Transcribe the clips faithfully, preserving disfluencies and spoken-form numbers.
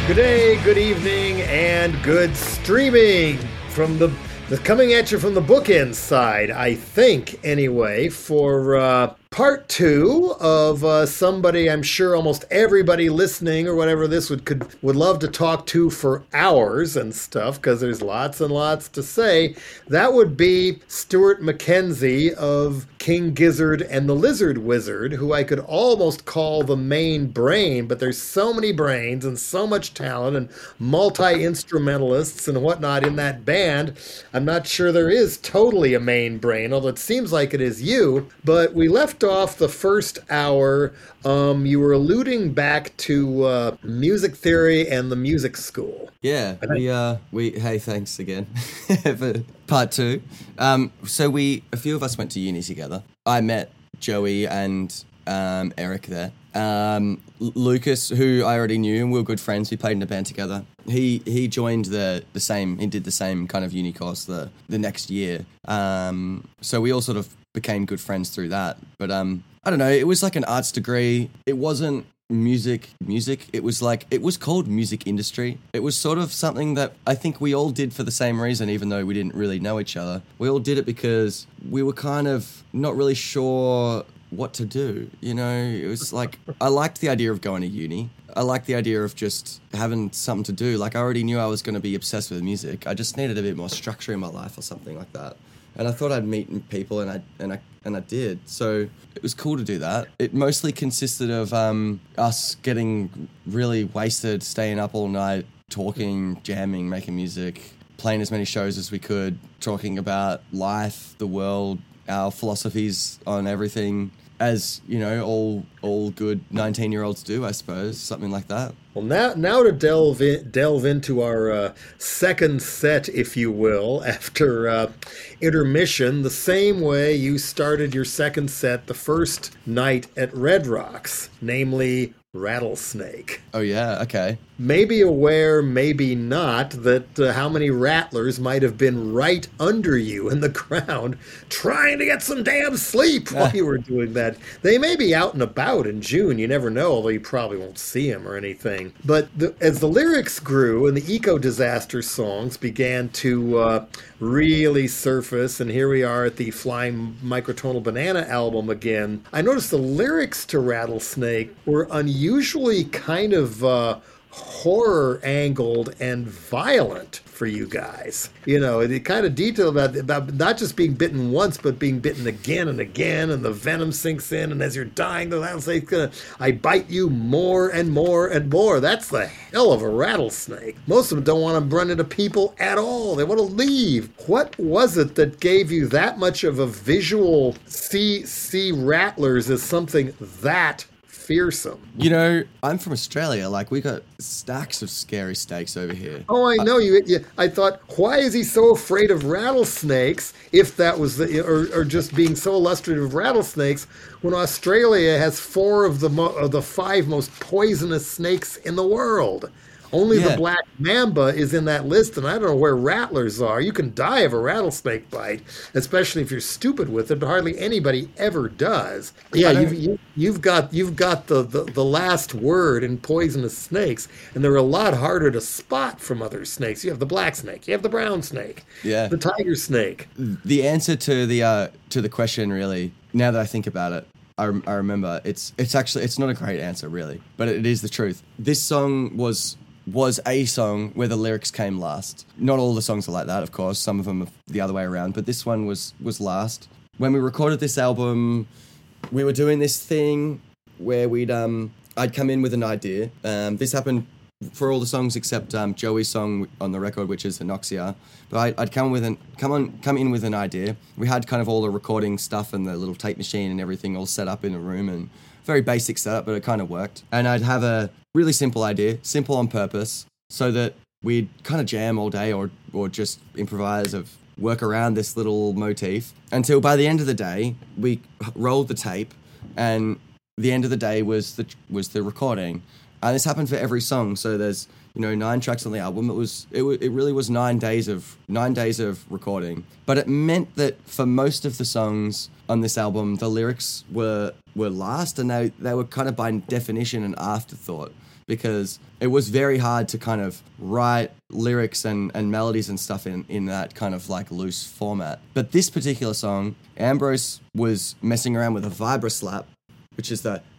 Good day, good evening, and good streaming from the, the coming at you from the bookend side, I think, anyway, for uh, part two of uh, somebody I'm sure almost everybody listening or whatever this would could would love to talk to for hours and stuff, because there's lots and lots to say. That would be Stuart Mackenzie of King Gizzard and the Lizard Wizard, who I could almost call the main brain, but there's so many brains and so much talent and multi-instrumentalists and whatnot in that band. I'm not sure there is totally a main brain, although it seems like it is you. But we left off the first hour. Um, you were alluding back to uh, music theory and the music school. Yeah, we uh, we hey, thanks again for part two. Um, so we a few of us went to uni together. I met Joey and um, Eric there. Um, Lucas, who I already knew, and we were good friends. We played in a band together. He he joined the the same. He did the same kind of uni course the the next year. Um, so we all sort of became good friends through that. But um, I don't know. It was like an arts degree. It wasn't music music it was like it was called music industry. It was sort of something that I think we all did for the same reason, even though we didn't really know each other. We all did it because we were kind of not really sure what to do, you know. It was like I liked the idea of going to uni. I liked the idea of just having something to do. Like I already knew I was going to be obsessed with music. I just needed a bit more structure in my life or something like that. And I thought I'd meet people, and I and I and I did. So it was cool to do that. It mostly consisted of um, us getting really wasted, staying up all night, talking, jamming, making music, playing as many shows as we could, talking about life, the world, our philosophies on everything, as you know, all all good nineteen-year-olds do, I suppose, something like that. Well, now, now to delve in, delve into our uh, second set, if you will, after uh, intermission, the same way you started your second set the first night at Red Rocks, namely Rattlesnake. Oh yeah, okay. Maybe aware, maybe not, that uh, how many rattlers might have been right under you in the ground trying to get some damn sleep while you were doing that. They may be out and about in June, you never know, although you probably won't see them or anything. But the, as the lyrics grew and the eco-disaster songs began to uh, really surface, and here we are at the Flying Microtonal Banana album again, I noticed the lyrics to Rattlesnake were unusually kind of uh, horror angled and violent for you guys. You know, the kind of detail about about not just being bitten once, but being bitten again and again, and the venom sinks in, and as you're dying, the rattlesnake's gonna, I bite you more and more and more. That's the hell of a rattlesnake. Most of them don't want to run into people at all. They want to leave. What was it that gave you that much of a visual see see rattlers as something that fearsome? You know, I'm from Australia. Like, we got stacks of scary snakes over here. Oh, I know. You, you. I thought, why is he so afraid of rattlesnakes, if that was the, or, or just being so illustrative of rattlesnakes, when Australia has four of the, mo- of the five most poisonous snakes in the world? Only Yeah. the black mamba is in that list, and I don't know where rattlers are. You can die of a rattlesnake bite, especially if you're stupid with it, but hardly anybody ever does. Yeah, you've, you, you've got you've got the, the, the last word in poisonous snakes, and they're a lot harder to spot from other snakes. You have the black snake, you have the brown snake, Yeah. the tiger snake. The answer to the uh, to the question, really, now that I think about it, I, rem- I remember it's it's actually it's not a great answer, really, but it is the truth. This song was. was a song where the lyrics came last. Not all the songs are like that, of course. Some of them are the other way around, but this one was was last. When we recorded this album, we were doing this thing where we'd um I'd come in with an idea. Um, this happened for all the songs except um, Joey's song on the record, which is Anoxia. But I, I'd come with an come on come in with an idea. We had kind of all the recording stuff and the little tape machine and everything all set up in a room, and very basic setup, but it kind of worked. And I'd have a really simple idea, simple on purpose, so that we'd kind of jam all day or or just improvise of work around this little motif until by the end of the day we rolled the tape, and the end of the day was the was the recording. And this happened for every song. So there's you know, nine tracks on the album. It was it, w- it really was nine days of nine days of recording. But it meant that for most of the songs on this album, the lyrics were were last, and they they were kind of by definition an afterthought, because it was very hard to kind of write lyrics and, and melodies and stuff in, in that kind of like loose format. But this particular song, Ambrose was messing around with a vibra-slap, which is the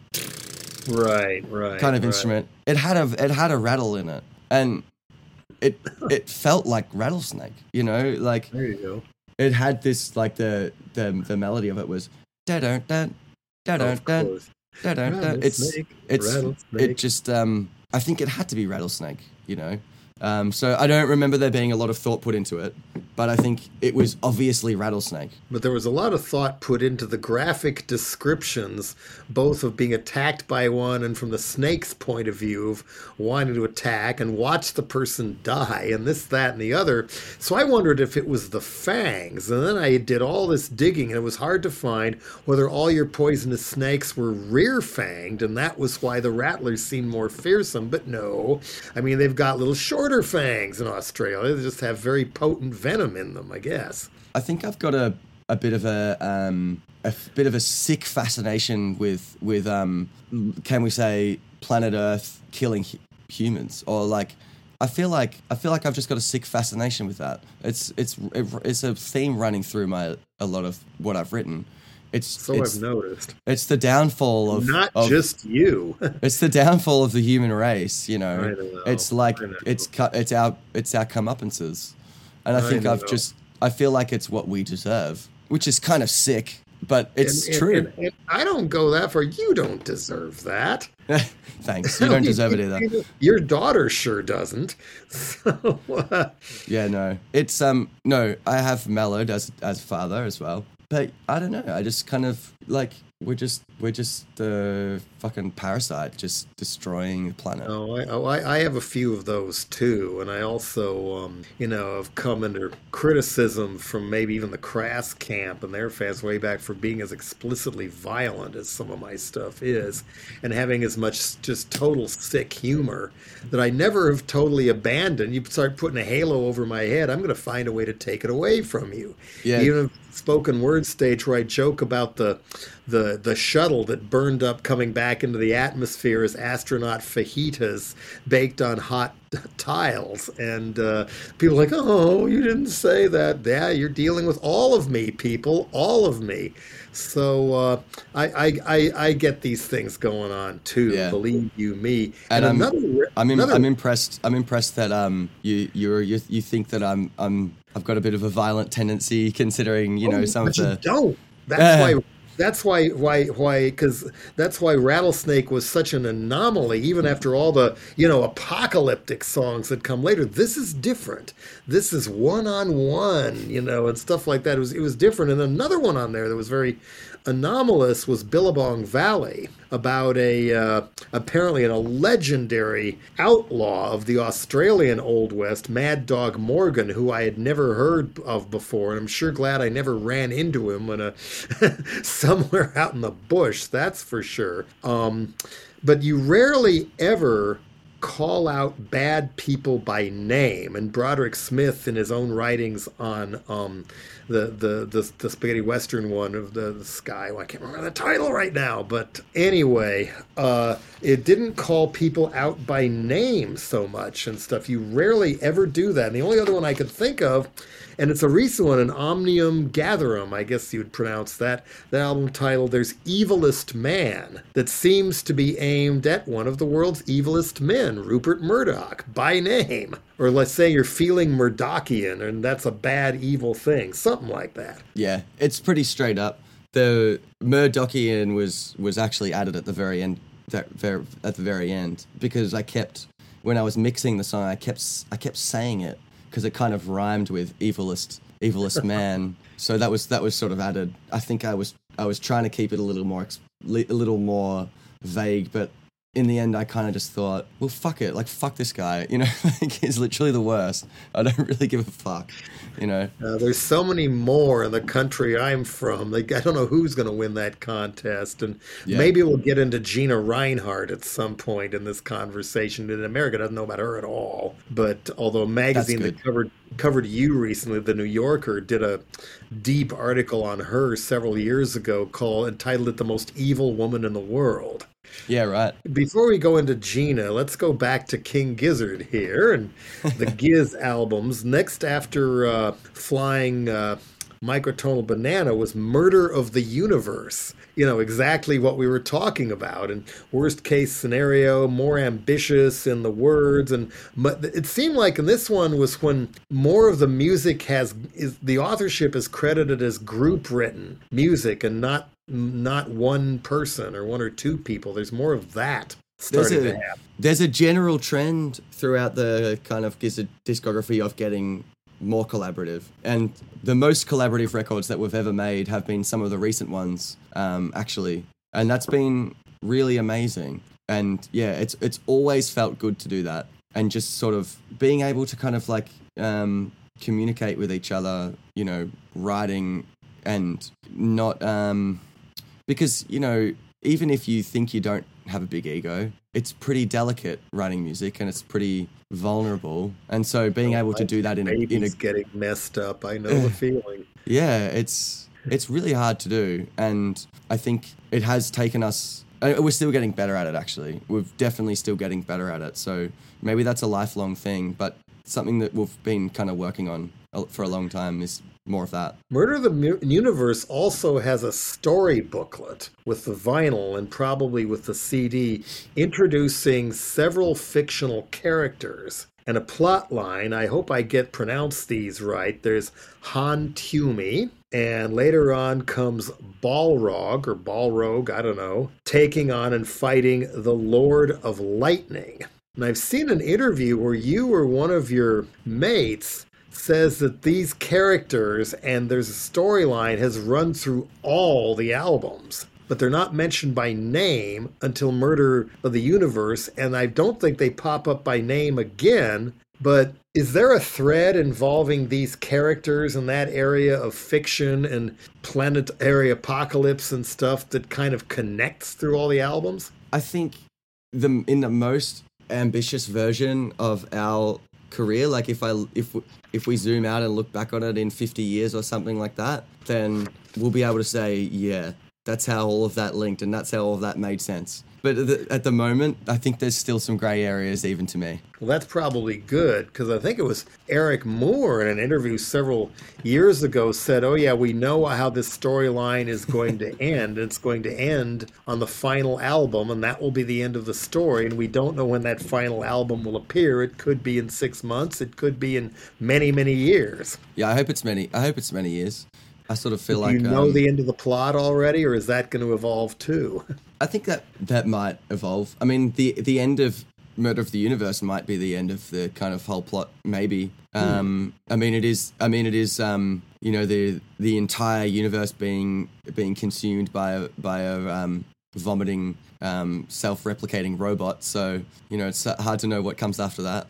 right, right, kind of right. instrument. It had a it had a rattle in it, and it it felt like Rattlesnake, you know, like There you go. it had this like the the the melody of it was da da da da da Of da course. da da da. It's Rattlesnake, it's rattlesnake. it just um I think it had to be Rattlesnake, you know. Um, so I don't remember there being a lot of thought put into it, but I think it was obviously Rattlesnake. But there was a lot of thought put into the graphic descriptions, both of being attacked by one and from the snake's point of view of wanting to attack and watch the person die and this, that, and the other. So I wondered if it was the fangs. And then I did all this digging, and it was hard to find whether all your poisonous snakes were rear-fanged, and that was why the rattlers seemed more fearsome. But no, I mean, they've got little shorter fangs in Australia. They just have very potent venom in them, I guess. I think I've got a, a bit of a um, a f- bit of a sick fascination with with um, can we say planet Earth killing hu- humans, or like I feel like I feel like I've just got a sick fascination with that. It's it's it, it's a theme running through my a lot of what I've written. It's So it's, I've noticed. It's the downfall of Not of, just you. it's the downfall of the human race, you know. I know, It's like I know. it's cu- it's our it's our comeuppances, and I I think I've know. just I feel like it's what we deserve, which is kind of sick, but it's And- and- true. and- and I don't go that far. You don't deserve that. Thanks, you don't deserve it either. Your daughter sure doesn't. So, uh, Yeah, no, it's um no. I have mellowed as as father as well, but I don't know. I just kind of like we're just we're just the fucking parasite, just destroying the planet. oh, I, oh I, I have a few of those too, and I also, um, you know, have come under criticism from maybe even the Crass camp and their fans way back for being as explicitly violent as some of my stuff is, and having as much just total sick humor that I never have totally abandoned. You start putting a halo over my head, I'm going to find a way to take it away from you. Yeah. Even spoken word stage where I joke about the the the shuttle that burned up coming back into the atmosphere as astronaut fajitas baked on hot tiles, and uh, people are like, oh, you didn't say that. Yeah, you're dealing with all of me, people, all of me. So uh, I, I I I get these things going on too. Yeah. Believe you me. And I'm- another, I'm im- another I'm impressed. I'm impressed that um you you're you, you think that I'm I'm I've got a bit of a violent tendency, considering you know Oh, some but of the you don't. That's Uh. why. That's why. Why? Why? Because that's why Rattlesnake was such an anomaly. Even after all the you know apocalyptic songs that come later, this is different. This is one on one, you know, and stuff like that. It was it was different. And another one on there that was very anomalous was Billabong Valley, about a uh, apparently a legendary outlaw of the Australian Old West, Mad Dog Morgan, who I had never heard of before, and I'm sure glad I never ran into him when a somewhere out in the bush. That's for sure. Um, but you rarely ever call out bad people by name. And Broderick Smith, in his own writings on um, the, the the the spaghetti western one of the, the sky, well, I can't remember the title right now. But anyway, uh, it didn't call people out by name so much and stuff. You rarely ever do that. And the only other one I could think of, and it's a recent one, an Omnium Gatherum, I guess you'd pronounce that, the album title, there's Evilest Man, that seems to be aimed at one of the world's evilest men, Rupert Murdoch, by name. Or let's say you're feeling Murdochian, and that's a bad, evil thing, something like that. yeah, it's pretty straight up. The Murdochian was was actually added at the very end, that very at the very end, because I kept when I was mixing the song, I kept s- I kept saying it because it kind of rhymed with evilest evilest man. So that was that was sort of added. I think I was I was trying to keep it a little more ex- li- a little more vague, but in the end, I kind of just thought, well, fuck it. Like, fuck this guy. You know, like, he's literally the worst. I don't really give a fuck, you know. Uh, there's so many more in the country I'm from. Like, I don't know who's going to win that contest. And Yeah. maybe we'll get into Gina Reinhardt at some point in this conversation. And America doesn't know about her at all. But although a magazine good. that covered covered you recently, The New Yorker, did a deep article on her several years ago called entitled it The Most Evil Woman in the World. Yeah, right. Before we go into Gina, let's go back to King Gizzard here and the Giz albums. Next after uh, Flying uh, Microtonal Banana was Murder of the Universe. You know, exactly what we were talking about. And worst case scenario, more ambitious in the words. And it seemed like in this one was when more of the music has, is the authorship is credited as group written music and not not one person or one or two people. There's more of that starting There's a, to happen. There's a general trend throughout the kind of Gizzard discography of getting more collaborative. And the most collaborative records that we've ever made have been some of the recent ones, um, actually. And that's been really amazing. And yeah, it's it's always felt good to do that. And just sort of being able to kind of like um, communicate with each other, you know, writing and not... Um, Because, you know, even if you think you don't have a big ego, it's pretty delicate writing music and it's pretty vulnerable. And so being able to do that in a... in a getting messed up. I know the feeling. Yeah, it's it's really hard to do. And I think it has taken us... uh, We're still getting better at it, actually. We're definitely still getting better at it. So maybe that's a lifelong thing, but something that we've been kind of working on for a long time is more of that. Murder of the Mu- Universe also has a story booklet with the vinyl and probably with the C D introducing several fictional characters and a plot line. I hope I get pronounced these right. There's Han Tumi, and later on comes Balrog or Balrog, I don't know, taking on and fighting the Lord of Lightning. And I've seen an interview where you or one of your mates says that these characters and there's a storyline has run through all the albums, but they're not mentioned by name until Murder of the Universe, and I don't think they pop up by name again. But is there a thread involving these characters in that area of fiction and planetary apocalypse and stuff that kind of connects through all the albums? I think the in the most ambitious version of our career, like if I if if we zoom out and look back on it in fifty years or something like that, then we'll be able to say, yeah, that's how all of that linked and that's how all of that made sense. But at the, at the moment, I think there's still some gray areas even to me. Well, that's probably good, because I think it was Eric Moore in an interview several years ago said, oh yeah, we know how this storyline is going to end. It's going to end on the final album, and that will be the end of the story, and we don't know when that final album will appear. It could be in six months. It could be in many, many years. Yeah, I hope it's many. I hope it's many years. I sort of feel Do like... you know um, the end of the plot already, or is that going to evolve too? I think that that might evolve. I mean, the the end of Murder of the Universe might be the end of the kind of whole plot, maybe. Um, I mean, it is. I mean, it is. Um, you know, the the entire universe being being consumed by a by a um, vomiting, um, self-replicating robot. So you know, it's hard to know what comes after that.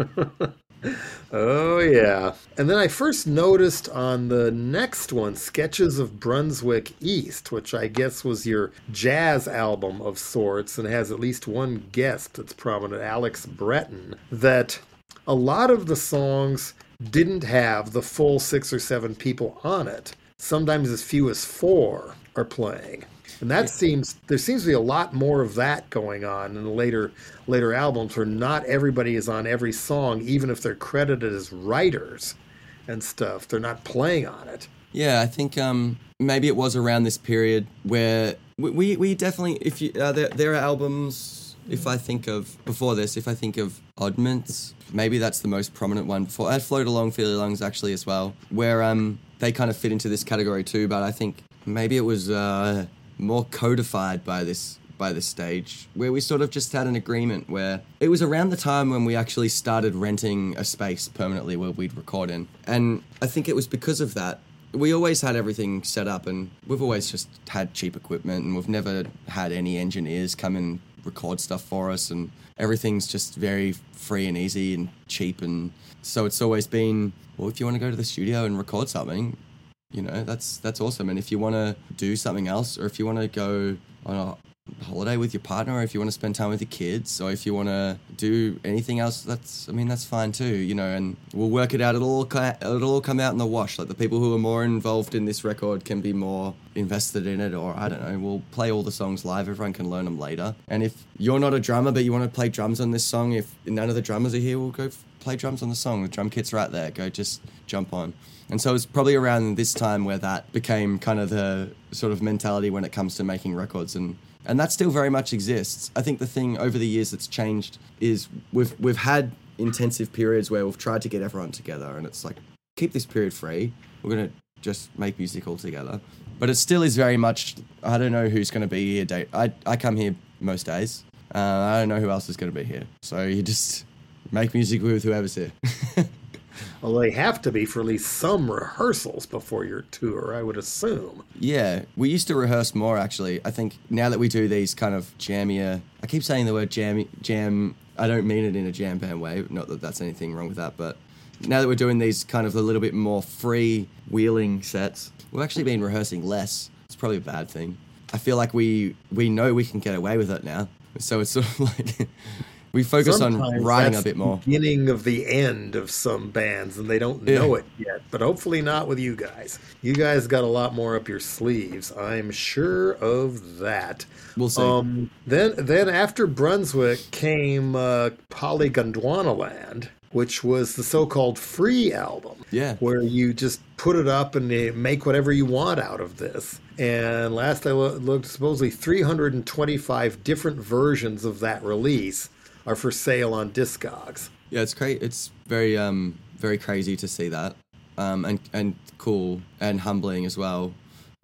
Oh, yeah. And then I first noticed on the next one, Sketches of Brunswick East, which I guess was your jazz album of sorts and has at least one guest that's prominent, Alex Breton, that a lot of the songs didn't have the full six or seven people on it. Sometimes as few as four are playing. And that seems, there seems to be a lot more of that going on in the later later albums where not everybody is on every song, even if they're credited as writers and stuff. They're not playing on it. Yeah, I think um, maybe it was around this period where we, we, we definitely, if you, uh, there, there are albums, if I think of, before this, if I think of Oddments, maybe that's the most prominent one. Before, I had Float Along, Feel Your Lungs actually as well, where um, they kind of fit into this category too, but I think maybe it was... Uh, more codified by this by this stage, where we sort of just had an agreement where it was around the time when we actually started renting a space permanently where we'd record in. And I think it was because of that. We always had everything set up and we've always just had cheap equipment and we've never had any engineers come and record stuff for us, and everything's just very free and easy and cheap. And so it's always been, well, if you want to go to the studio and record something, you know, that's that's awesome. And if you want to do something else, or if you want to go on a holiday with your partner, or if you want to spend time with your kids, or if you want to do anything else, that's, I mean, that's fine too, you know, and we'll work it out. It'll all, it'll all come out in the wash. Like, the people who are more involved in this record can be more invested in it, or I don't know, we'll play all the songs live. Everyone can learn them later. And if you're not a drummer, but you want to play drums on this song, if none of the drummers are here, we'll go play drums on the song. The drum kit's right there. Go just jump on. And so it's probably around this time where that became kind of the sort of mentality when it comes to making records. And And that still very much exists. I think the thing over the years that's changed is we've we've had intensive periods where we've tried to get everyone together, and it's like, keep this period free. We're going to just make music all together. But it still is very much, I don't know who's going to be here. Day. I, I come here most days. Uh, I don't know who else is going to be here. So you just make music with whoever's here. Well, they have to be for at least some rehearsals before your tour, I would assume. Yeah, we used to rehearse more, actually. I think now that we do these kind of jammier... I keep saying the word jam, jam. I don't mean it in a jam band way. Not that that's anything wrong with that, but now that we're doing these kind of a little bit more free-wheeling sets, we've actually been rehearsing less. It's probably a bad thing. I feel like we, we know we can get away with it now. So it's sort of like... We focus Sometimes on writing that's a bit more. The beginning of the end of some bands, and they don't know yeah. it yet. But hopefully not with you guys. You guys got a lot more up your sleeves. I'm sure of that. We'll see. Um, then, then after Brunswick came uh, Polygondwanaland, which was the so-called free album. Yeah. Where you just put it up and make whatever you want out of this. And last I looked, supposedly three hundred twenty-five different versions of that release are for sale on Discogs. Yeah, it's great. It's very, um, very crazy to see that, um, and and cool and humbling as well.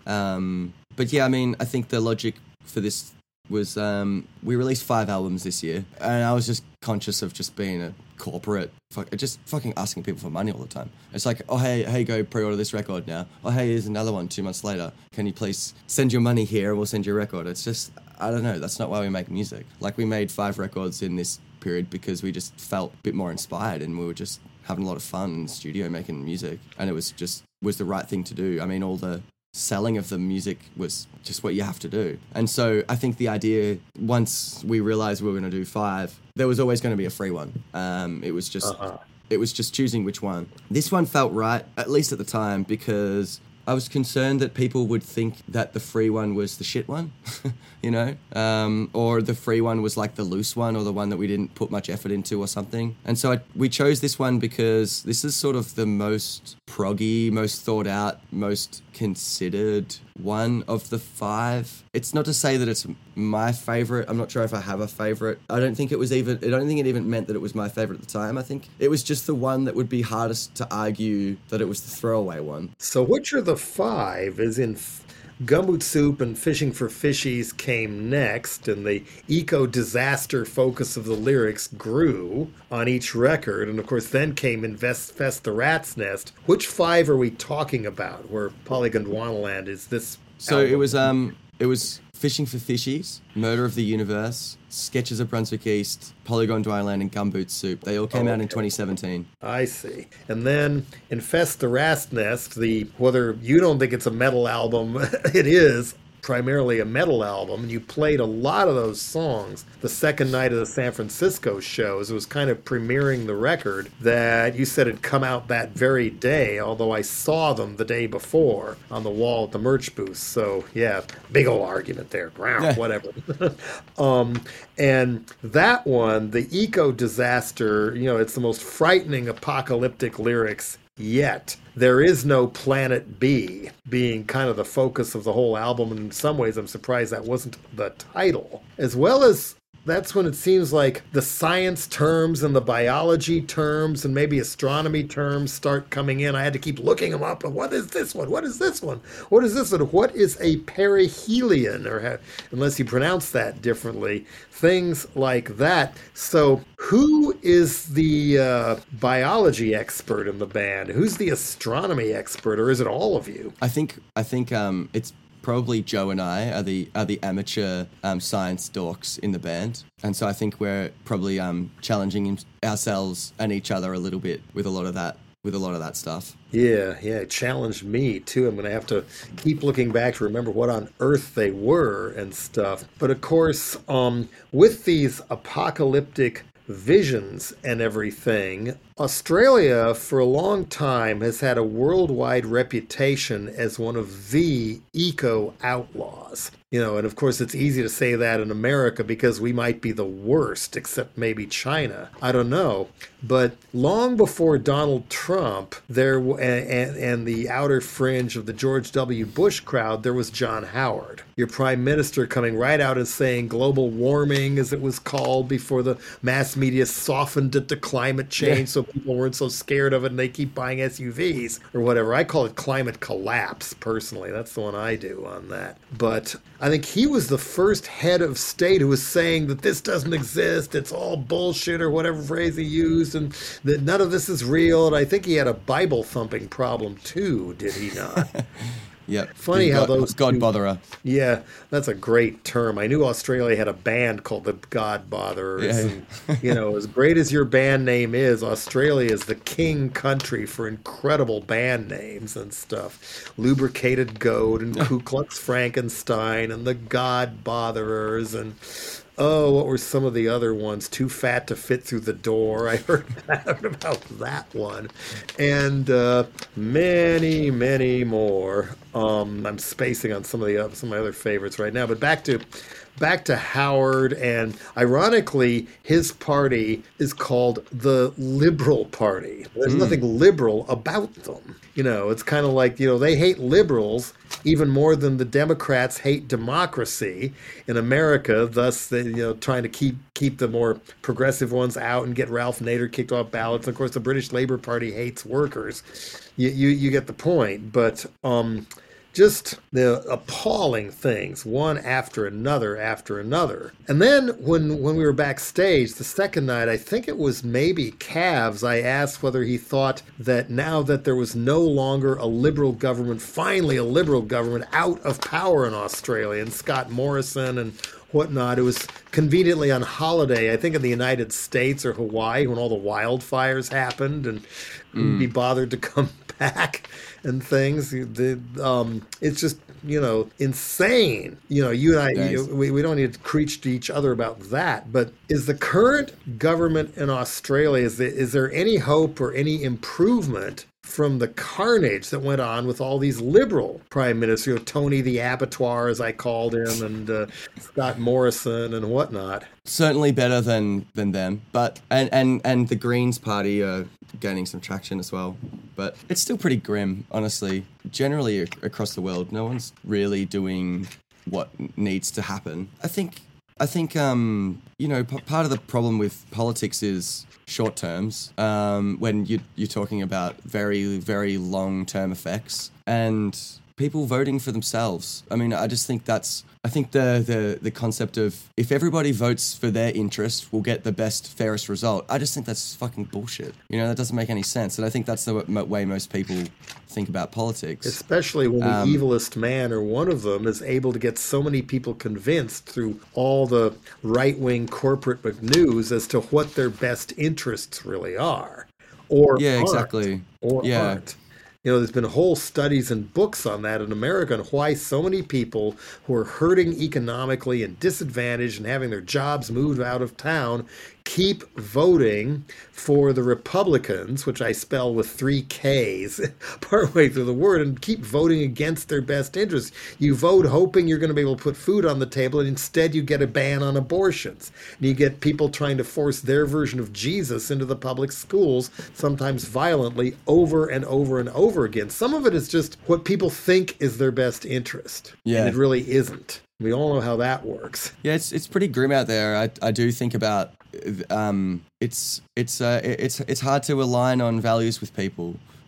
Um, but yeah, I mean, I think the logic for this was um, we released five albums this year, and I was just conscious of just being a corporate, fuck, just fucking asking people for money all the time. It's like, oh hey, hey, go pre-order this record now. Oh hey, here's another one two months later. Can you please send your money here and we'll send you a record? It's just, I don't know. That's not why we make music. Like, we made five records in this period because we just felt a bit more inspired, and we were just having a lot of fun in the studio making music, and it was just was the right thing to do. I mean, all the selling of the music was just what you have to do. And so I think the idea, once we realized we were going to do five, there was always going to be a free one. Um, it was just uh-huh. it was just choosing which one. This one felt right, at least at the time, because I was concerned that people would think that the free one was the shit one, you know, um, or the free one was like the loose one, or the one that we didn't put much effort into or something. And so I, we chose this one because this is sort of the most proggy, most thought out, most considered one of the five. It's not to say that it's my favorite. I'm not sure if I have a favorite. I don't think it was even, I don't think it even meant that it was my favorite at the time. I think it was just the one that would be hardest to argue that it was the throwaway one. So which are the five? Is in Gumboot Soup and Fishing for Fishies came next, and the eco-disaster focus of the lyrics grew on each record. And of course, then came Infest the Rat's Nest. Which five are we talking about? Where Polygondwanaland is this? So album? it was um, it was Fishing for Fishies, Murder of the Universe, Sketches of Brunswick East, Polygondwanaland, and Gumboot Soup. They all came oh, out in twenty seventeen. I see. And then Infest the Rat's Nest, the, whether you don't think it's a metal album, it is primarily a metal album, and you played a lot of those songs the second night of the San Francisco shows. It was kind of premiering the record that you said had come out that very day, although I saw them the day booth on the wall at the merch booth. So yeah, big old argument there. Wow, whatever. um, and that one, the eco-disaster, you know, it's the most frightening apocalyptic lyrics yet. There is no Planet B being kind of the focus of the whole album, and in some ways I'm surprised that wasn't the title. As well as that's when it seems like the science terms and the biology terms and maybe astronomy terms start coming in. I had to keep looking them up. What is this one? What is this one? What is this one? What is a perihelion? Or have, unless you pronounce that differently, things like that. So who is the uh, biology expert in the band? Who's the astronomy expert, or is it all of you? I think I think um, it's probably Joe and I are the are the amateur um, science dorks in the band, and so I think we're probably um, challenging ourselves and each other a little bit with a lot of that with a lot of that stuff. Yeah, yeah, it challenged me too. I'm going to have to keep looking back to remember what on earth they were and stuff. But of course, um, with these apocalyptic visions and everything, Australia for a long time has had a worldwide reputation as one of the eco outlaws. You know, and of course it's easy to say that in America because we might be the worst, except maybe China. I don't know. But long before Donald Trump, there and, and the outer fringe of the George W. Bush crowd, there was John Howard, your prime minister, coming right out and saying global warming, as it was called before the mass media softened it to climate change, yeah. So people weren't so scared of it and they keep buying S U Vs or whatever. I call it climate collapse, personally. That's the one I do on that. But I think he was the first head of state who was saying that this doesn't exist, it's all bullshit, or whatever phrase he used, and that none of this is real. And I think he had a Bible thumping problem too, did he not? Yep. Funny how God, those God two, botherer. Yeah, that's a great term. I knew Australia had a band called the God Botherers. Yeah. And, you know, as great as your band name is, Australia is the king country for incredible band names and stuff. Lubricated Goat and Ku Klux Frankenstein and the God Botherers and oh, what were some of the other ones? Too Fat to Fit Through the Door. I heard about that one. And uh, many, many more. Um, I'm spacing on some of the uh, some of my other favorites right now. But back to back to Howard, and ironically, his party is called the Liberal Party. There's mm. nothing liberal about them. You know, it's kind of like, you know, they hate liberals even more than the Democrats hate democracy in America, thus, they, you know, trying to keep keep the more progressive ones out and get Ralph Nader kicked off ballots. And of course, the British Labour Party hates workers. You you, you get the point. But um, just the appalling things, one after another after another. And then when when we were backstage the second night, I think it was maybe Cavs, I asked whether he thought that now that there was no longer a liberal government, finally a liberal government out of power in Australia, and Scott Morrison and whatnot, it was conveniently on holiday, I think in the United States or Hawaii, when all the wildfires happened and couldn't mm. be bothered to come back and things. The, um, it's just, you know, insane. You know, you and I, nice. you, we, we don't need to preach to each other about that. But is the current government in Australia, is there, is there any hope or any improvement from the carnage that went on with all these liberal prime ministers, you know, Tony the Abattoir, as I called him, and uh, Scott Morrison and whatnot? Certainly better than than them, but and and and the Greens party are gaining some traction as well, but it's still pretty grim, honestly. Generally across the world, no one's really doing what needs to happen. I think I think um you know p- part of the problem with politics is short terms, um, when you, you're talking about very, very long-term effects and people voting for themselves. I mean, I just think that's, I think the, the, the concept of if everybody votes for their interest, we'll get the best, fairest result. I just think that's fucking bullshit. You know, that doesn't make any sense. And I think that's the way most people think about politics. Especially when the um, evilest man, or one of them, is able to get so many people convinced through all the right-wing corporate news as to what their best interests really are. Or yeah, aren't, exactly. Or yeah. aren't. You know, there's been whole studies and books on that in America, and why so many people who are hurting economically and disadvantaged and having their jobs moved out of town keep voting for the Republicans, which I spell with three Ks partway through the word, and keep voting against their best interests. You vote hoping you're going to be able to put food on the table, and instead you get a ban on abortions. And you get people trying to force their version of Jesus into the public schools, sometimes violently, over and over and over again. Some of it is just what people think is their best interest. Yeah. And it really isn't. We all know how that works. Yeah, it's it's pretty grim out there. I I do think about um it's it's uh it's it's hard to align on values with people.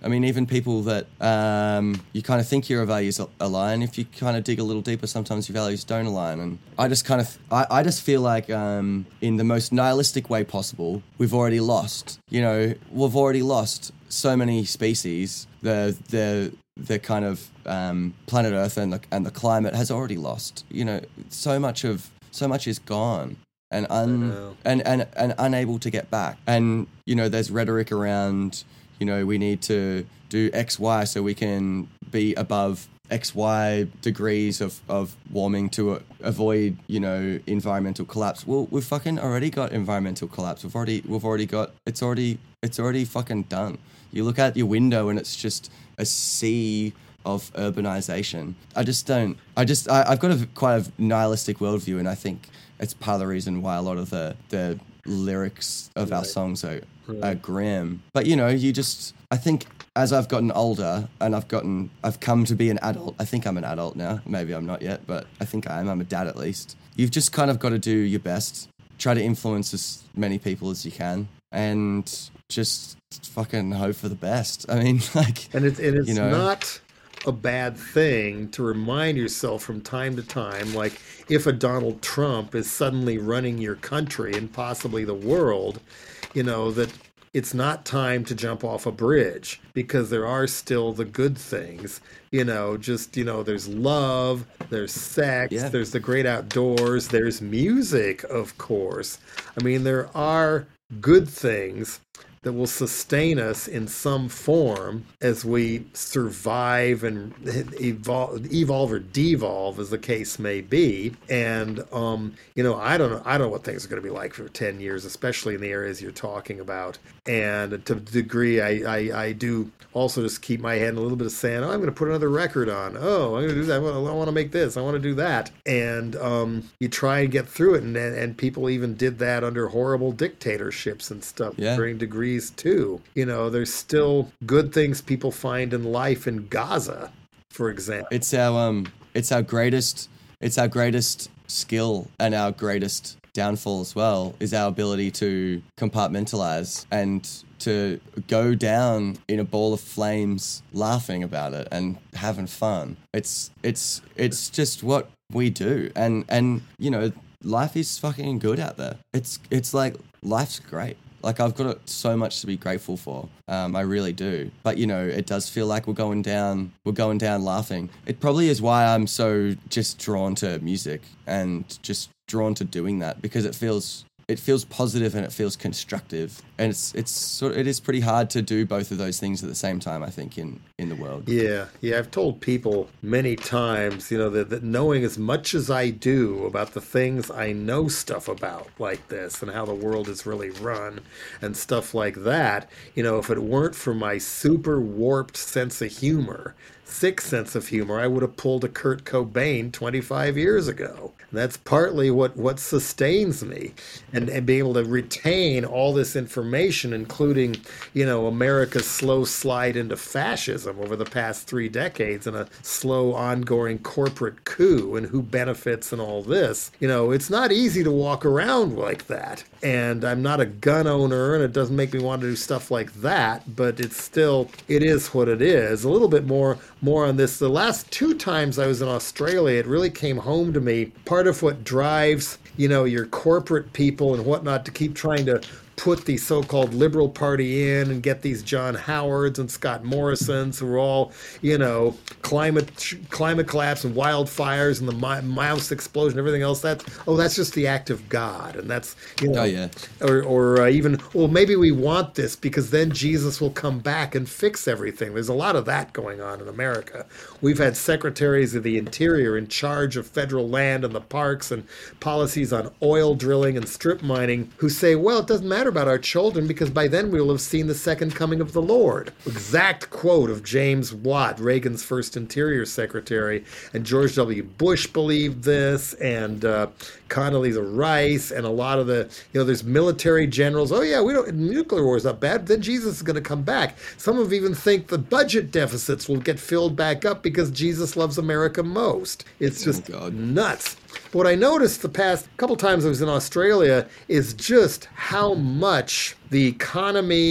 I mean, even people that um, you kind of think your values align, if you kind of dig a little deeper, sometimes your values don't align. And I just kind of, I, I just feel like um, in the most nihilistic way possible, we've already lost. You know, we've already lost so many species. The the the kind of um, planet Earth and the and the climate has already lost. You know, so much of so much is gone. And un and, and and unable to get back. And you know, there's rhetoric around, you know, we need to do X, Y so we can be above X, Y degrees of, of warming to uh, avoid, you know, environmental collapse. Well, we've fucking already got environmental collapse. We've already we've already got it's already it's already fucking done. You look out your window and it's just a sea of urbanization. I just don't. I just I, I've got a quite a nihilistic worldview, and I think it's part of the reason why a lot of the, the lyrics of right. our songs are, right. are grim. But, you know, you just, I think as I've gotten older and I've gotten, I've come to be an adult. I think I'm an adult now. Maybe I'm not yet, but I think I am. I'm a dad at least. You've just kind of got to do your best. Try to influence as many people as you can and just fucking hope for the best. I mean, like, and it's, and it's you know, not a bad thing to remind yourself from time to time, like if a Donald Trump is suddenly running your country and possibly the world, you know, that it's not time to jump off a bridge, because there are still the good things, you know, just, you know, there's love, there's sex, yeah. there's the great outdoors, there's music, of course. I mean, there are good things that will sustain us in some form as we survive and evolve, evolve or devolve, as the case may be. And um, you know, I don't know, I don't know what things are going to be like for ten years, especially in the areas you're talking about. And to the degree, I, I, I do also just keep my head in a little bit of sand. Oh, I'm going to put another record on. Oh, I'm going to do that. I want to make this. I want to do that. And um, you try and get through it. And and people even did that under horrible dictatorships and stuff yeah. during degrees too. You know, there's still good things people find in life in Gaza, for example. It's our um, it's our greatest, it's our greatest skill and our greatest downfall as well, is our ability to compartmentalize and to go down in a ball of flames laughing about it and having fun. It's it's it's just what we do. And and you know, life is fucking good out there. It's it's like life's great. Like, I've got so much to be grateful for. Um, I really do. But, you know, it does feel like we're going down, we're going down laughing. It probably is why I'm so just drawn to music and just drawn to doing that, because it feels, it feels positive and it feels constructive. And it's, it's sort of, it is pretty hard to do both of those things at the same time, I think, in, in the world. Yeah. Yeah. I've told people many times, you know, that, that knowing as much as I do about the things I know stuff about, like this and how the world is really run and stuff like that, you know, if it weren't for my super warped sense of humor, sick sense of humor, I would have pulled a Kurt Cobain twenty-five years ago. And that's partly what, what sustains me, and, and being able to retain all this information, including, you know, America's slow slide into fascism over the past three decades and a slow ongoing corporate coup and who benefits and all this. You know, it's not easy to walk around like that. And I'm not a gun owner, and it doesn't make me want to do stuff like that, but it's still, it is what it is. A little bit more more on this. The last two times I was in Australia, it really came home to me. Part of what drives, you know, your corporate people and whatnot to keep trying to put the so-called Liberal Party in and get these John Howards and Scott Morrisons who are all, you know, climate climate collapse and wildfires and the mouse explosion, everything else. That's, oh, that's just the act of God. And that's, you know, oh, yeah. or, or uh, even, well, maybe we want this because then Jesus will come back and fix everything. There's a lot of that going on in America. We've had secretaries of the Interior in charge of federal land and the parks and policies on oil drilling and strip mining who say, well, it doesn't matter about our children because by then we will have seen the second coming of the Lord. Exact quote of James Watt, Reagan's first Interior Secretary, and George W. Bush believed this, and uh, Condoleezza Rice, and a lot of the, you know, there's military generals. Oh yeah, we don't, nuclear war is not bad. Then Jesus is going to come back. Some of even think the budget deficits will get filled back up because Jesus loves America most. It's just oh, nuts. What I noticed the past couple times I was in Australia is just how much the economy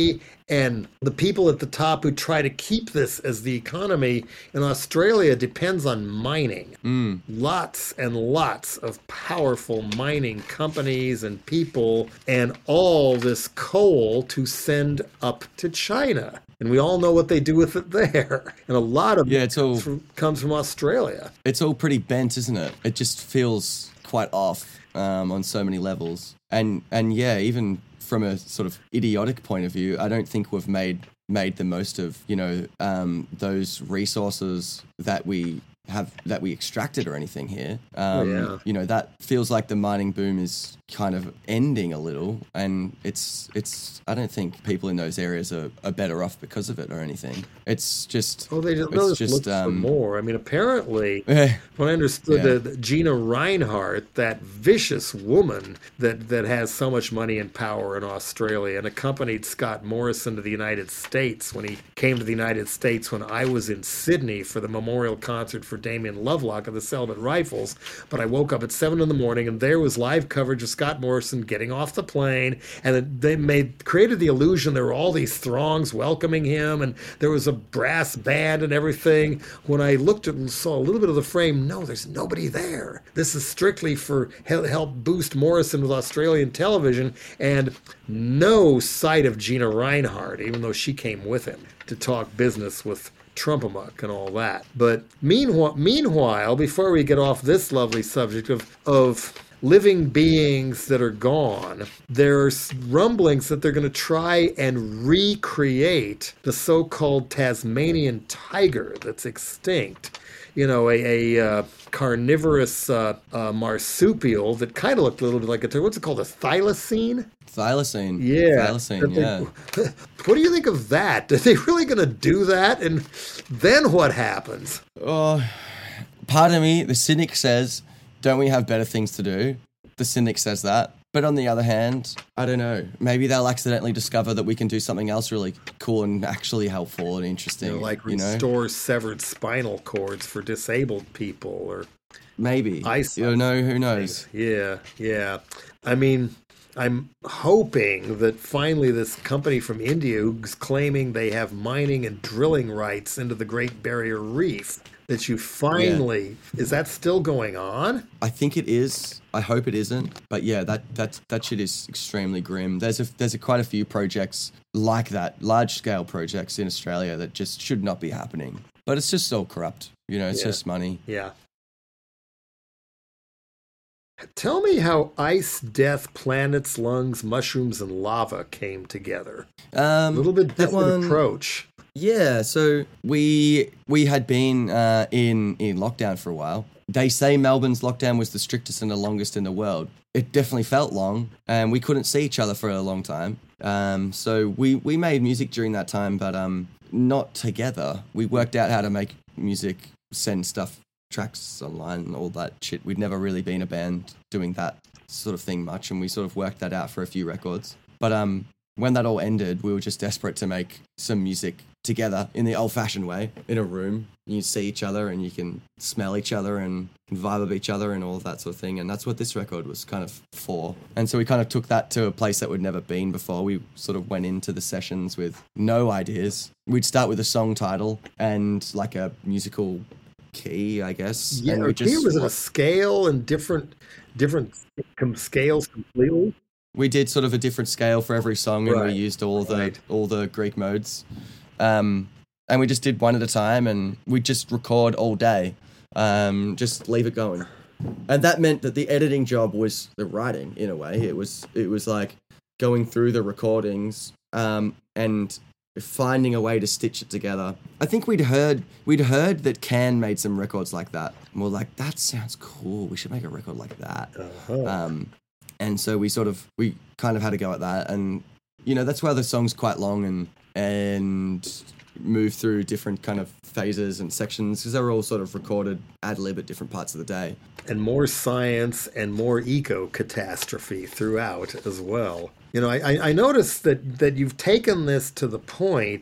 And the people at the top who try to keep this as the economy in Australia depends on mining. Mm. Lots and lots of powerful mining companies and people, and all this coal to send up to China. And we all know what they do with it there. And a lot of Yeah, it it's all- from, comes from Australia. It's all pretty bent, isn't it? It just feels quite off um, on so many levels. And and yeah, even from a sort of idiotic point of view, I don't think we've made made the most of, you know, um, those resources that we have that we extracted or anything here. Um, yeah. You know, that feels like the mining boom is kind of ending a little, and it's it's. I don't think people in those areas are, are better off because of it or anything. It's just. Oh, they just, it's they'll just, just, look for um, more. I mean, apparently, Eh, when I understood Yeah. that Gina Reinhardt, that vicious woman that, that has so much money and power in Australia, and accompanied Scott Morrison to the United States when he came to the United States when I was in Sydney for the memorial concert for Damien Lovelock of the Celibate Rifles. But I woke up at seven in the morning, and there was live coverage of Scott Morrison getting off the plane, and they made created the illusion there were all these throngs welcoming him, and there was a brass band and everything. When I looked at and saw a little bit of the frame, no, there's nobody there. This is strictly for hel- help boost Morrison with Australian television, and no sight of Gina Reinhardt, even though she came with him to talk business with Trump-a-muck and all that. But meanwhile, meanwhile, before we get off this lovely subject of of living beings that are gone, there's rumblings that they're going to try and recreate the so-called Tasmanian tiger that's extinct. You know, a, a uh, carnivorous uh, uh, marsupial that kind of looked a little bit like a, what's it called, a thylacine? Thylacine. Yeah. Thylacine, That they- yeah. What do you think of that? Are they really going to do that? And then what happens? Oh, part of me, the cynic says, don't we have better things to do? The cynic says that. But on the other hand, I don't know. Maybe they'll accidentally discover that we can do something else really cool and actually helpful and interesting. You know, like you know? restore severed spinal cords for disabled people, or Maybe. Ice- You know, who knows? yeah, yeah. I mean, I'm hoping that finally this company from India who's claiming they have mining and drilling rights into the Great Barrier Reef, that you finally, is that still going on? I think it is. I hope it isn't. But yeah, that that that shit is extremely grim. There's a there's a quite a few projects like that, large scale projects in Australia that just should not be happening. But it's just so corrupt. You know, it's Yeah. just money. Yeah. Tell me how ice, death, planets, lungs, mushrooms, and lava came together. Um, A little bit that different one- approach. Yeah, so we we had been uh, in in lockdown for a while. They say Melbourne's lockdown was the strictest and the longest in the world. It definitely felt long, and we couldn't see each other for a long time. Um, so we we made music during that time, but um, not together. We worked out how to make music, send stuff, tracks online, and all that shit. We'd never really been a band doing that sort of thing much, and we sort of worked that out for a few records. But um, when that all ended, we were just desperate to make some music together in the old-fashioned way, in a room. You see each other and you can smell each other and vibe of each other and all of that sort of thing. And that's what this record was kind of for. And so we kind of took that to a place that we'd never been before. We sort of went into the sessions with no ideas. We'd start with a song title and like a musical key, I guess. Yeah, and or we here was it a scale and different different com- scales completely? we did sort of a different scale for every song, and Right, we used all the right. all the Greek modes, um, and we just did one at a time, and we just record all day, um, just leave it going, and that meant that the editing job was the writing in a way. It was it was like going through the recordings um, and finding a way to stitch it together. I think we'd heard we'd heard that Can made some records like that, and we're like, that sounds cool. We should make a record like that. Uh-huh. Um, and so we sort of we kind of had to go at that, and you know that's why the song's quite long and and move through different kind of phases and sections because they're all sort of recorded ad lib at different parts of the day. And more science and more eco catastrophe throughout as well. You know, I, I- I noticed that that you've taken this to the point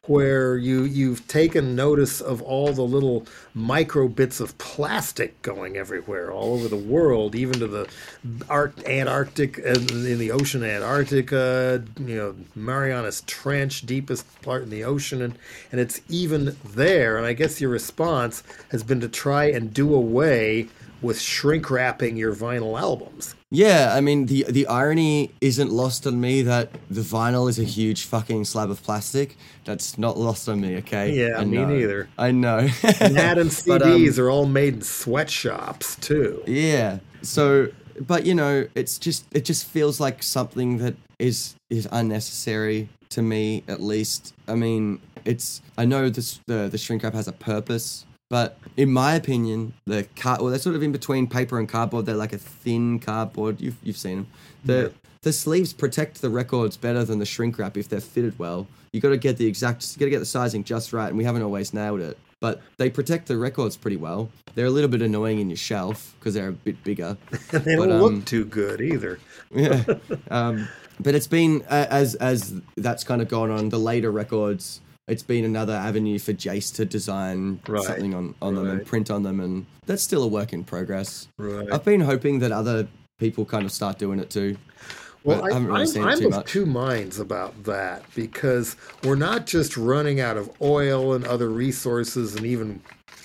where you you've taken notice of all the little micro bits of plastic going everywhere, all over the world, even to the Arc, Antarctic, and in the ocean, Antarctica, you know, Marianas Trench, deepest part in the ocean, and, and it's even there. And I guess your response has been to try and do away with shrink wrapping your vinyl albums. Yeah, I mean, the the irony isn't lost on me that the vinyl is a huge fucking slab of plastic. That's not lost on me, okay? Yeah, I me know. neither. I know. And that and C Ds But, um, are all made in sweatshops, too. Yeah. So, but you know, it's just it just feels like something that is is unnecessary to me, at least. I mean, it's I know this the the shrink wrap has a purpose. But in my opinion, the car, well, they're sort of in between paper and cardboard. They're like a thin cardboard. You've you've seen them. The Yeah. the sleeves protect the records better than the shrink wrap if they're fitted well. You got to get the exact, you got to get the sizing just right, and we haven't always nailed it. But they protect the records pretty well. They're a little bit annoying in your shelf because they're a bit bigger. And they don't But, um, look too good either. Yeah. Um, but it's been uh, as as that's kind of gone on the later records. It's been another avenue for Jace to design Right, something on, on them and right. print on them, and that's still a work in progress. Right. I've been hoping that other people kind of start doing it too. Well, but I I, haven't really I'm, seen it I'm too of much. two minds about that, because we're not just running out of oil and other resources and even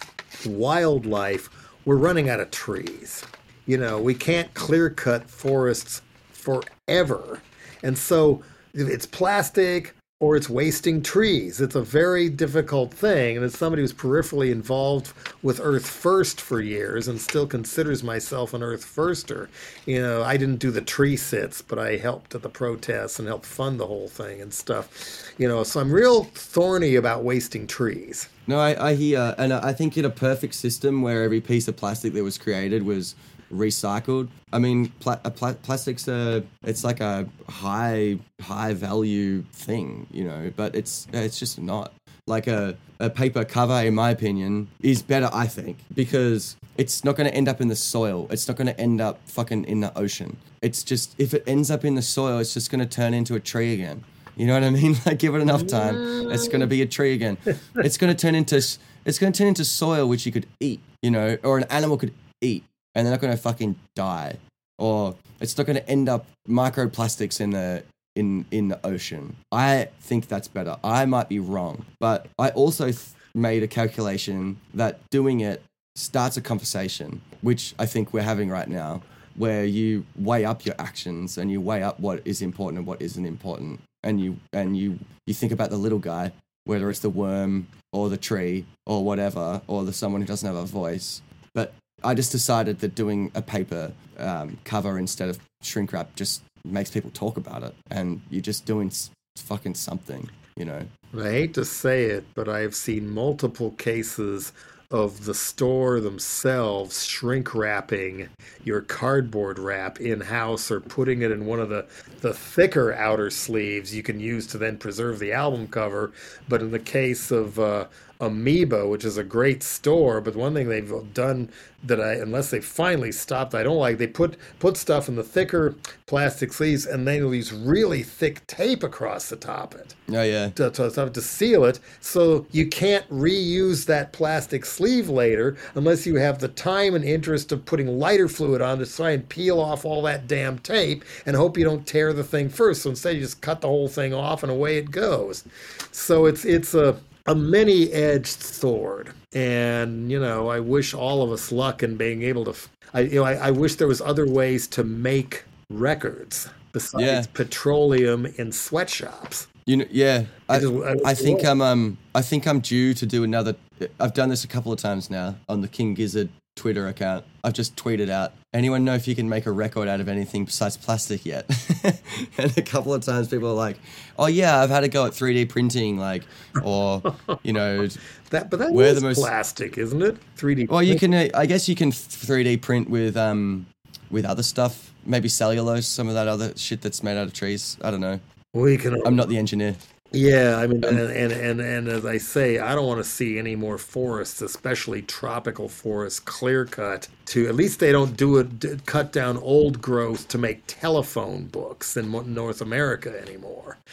wildlife, we're running out of trees. You know, we can't clear cut forests forever. And so if it's plastic or it's wasting trees. It's a very difficult thing. And as somebody who's peripherally involved with Earth First for years and still considers myself an Earth Firster, you know, I didn't do the tree sits, but I helped at the protests and helped fund the whole thing and stuff. You know, so I'm real thorny about wasting trees. No, I, I hear, and I think in a perfect system where every piece of plastic that was created was recycled. I mean, pla- a pla- plastic's a, it's like a high, high value thing, you know, but it's, it's just not. Like a, a paper cover, in my opinion, is better, I think, because it's not going to end up in the soil. It's not going to end up fucking in the ocean. It's just, if it ends up in the soil, it's just going to turn into a tree again. You know what I mean? Like, give it enough time, it's going to be a tree again. It's going to turn into, it's going to turn into soil which you could eat, you know, or an animal could eat, and they're not going to fucking die. Or it's not going to end up microplastics in the in in the ocean. I think that's better. I might be wrong, but I also th- made a calculation that doing it starts a conversation, which I think we're having right now, where you weigh up your actions and you weigh up what is important and what isn't important, and you and you you think about the little guy, whether it's the worm or the tree or whatever, or the someone who doesn't have a voice. But I just decided that doing a paper um, cover instead of shrink wrap just makes people talk about it, and you're just doing s- fucking something, you know. I hate to say it, but I've seen multiple cases of the store themselves shrink wrapping your cardboard wrap in-house, or putting it in one of the, the thicker outer sleeves you can use to then preserve the album cover. But in the case of uh, Amoeba, which is a great store, but one thing they've done that I, unless they finally stopped, I don't like, they put put stuff in the thicker plastic sleeves and then use really thick tape across the top of it. Oh yeah. To, to, to seal it, so you can't reuse that plastic sleeve later unless you have the time and interest of putting lighter fluid on to try and peel off all that damn tape and hope you don't tear the thing first. So instead you just cut the whole thing off and away it goes. So it's it's a a many-edged sword, and you know, I wish all of us luck in being able to. I you know I, I wish there was other ways to make records besides Yeah. petroleum in sweatshops. You know, yeah. I, just- I was I think wrong. I'm um I think I'm due to do another. I've done this a couple of times now on the King Gizzard Twitter account. I've just tweeted out, anyone know if you can make a record out of anything besides plastic yet? And a couple of times people are like, oh yeah, I've had a go at three D printing, like, or you know, That, but that We're is the most- plastic, isn't it? three D. well, you can. uh, I guess you can three D print with um with other stuff, maybe cellulose, some of that other shit that's made out of trees. I don't know. We can. I'm not the engineer. Yeah, I mean, and, and and and as I say, I don't want to see any more forests, especially tropical forests, clear cut. To at least they don't do it, d- cut down old growth to make telephone books in Mo- North America anymore.